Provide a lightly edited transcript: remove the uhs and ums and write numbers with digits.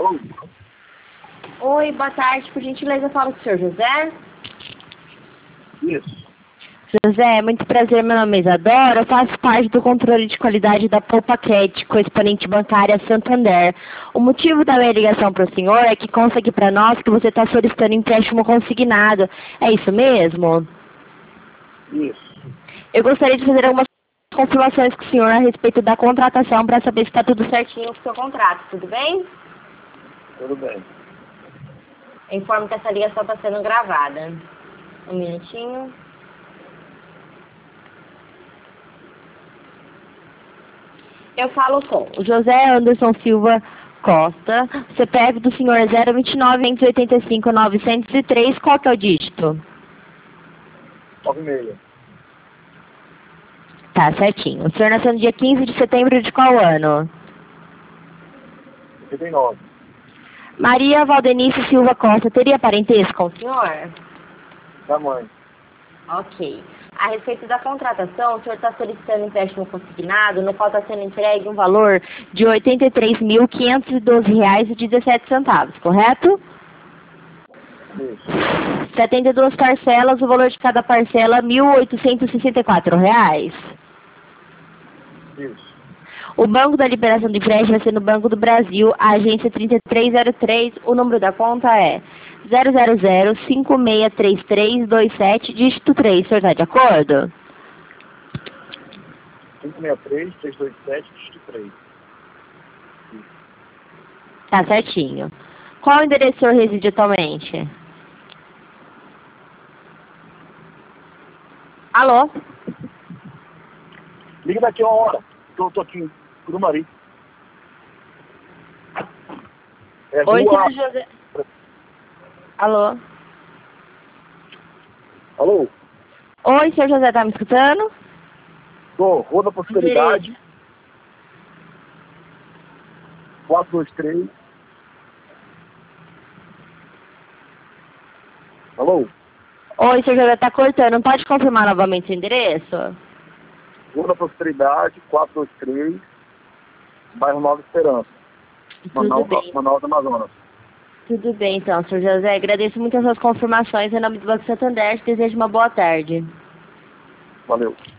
Alô? Oi, boa tarde. Por gentileza, fala com o senhor José. Isso. José, muito prazer. Meu nome é Isadora. Eu faço parte do controle de qualidade da Poupaquete, com exponente bancária Santander. O motivo da minha ligação para o senhor é que consta aqui para nós que você está solicitando empréstimo consignado. É isso mesmo? Isso. Eu gostaria de fazer algumas confirmações com o senhor a respeito da contratação para saber se está tudo certinho com o seu contrato. Tudo bem? Tudo bem. Eu informo que essa ligação está sendo gravada. Um minutinho. Eu falo com o José Anderson Silva Costa, CPF do senhor é 029.585.903, qual que é o dígito? 96. Tá, certinho. O senhor nasceu no dia 15 de setembro de qual ano? 79. Maria Valdenice Silva Costa, teria parentesco com o senhor? Da mãe. Ok. A respeito da contratação, o senhor está solicitando empréstimo consignado, no qual está sendo entregue um valor de R$ 83.512,17, correto? Isso. 72 parcelas, o valor de cada parcela R$ 1.864. Isso. O Banco da Liberação de Empréstimo vai ser no Banco do Brasil, a agência 3303, o número da conta é 000563327, dígito 3, o senhor está de acordo? 563-327, dígito 3. Tá certinho. Qual endereço o senhor reside atualmente? Alô? Liga daqui a uma hora. Tô aqui em Grumari. É Oi, rua... senhor José. Alô? Alô? Oi, senhor José, tá me escutando? Tô. Rua da Prosperidade. 423. Alô? Oi, senhor José, tá cortando. Não pode confirmar novamente o endereço? Rua da Prosperidade, 423. Bairro Nova Esperança. Tudo bem. Manaus, Amazonas. Tudo bem, então, senhor José. Agradeço muito as suas confirmações. Em nome do Banco Santander, te desejo uma boa tarde. Valeu.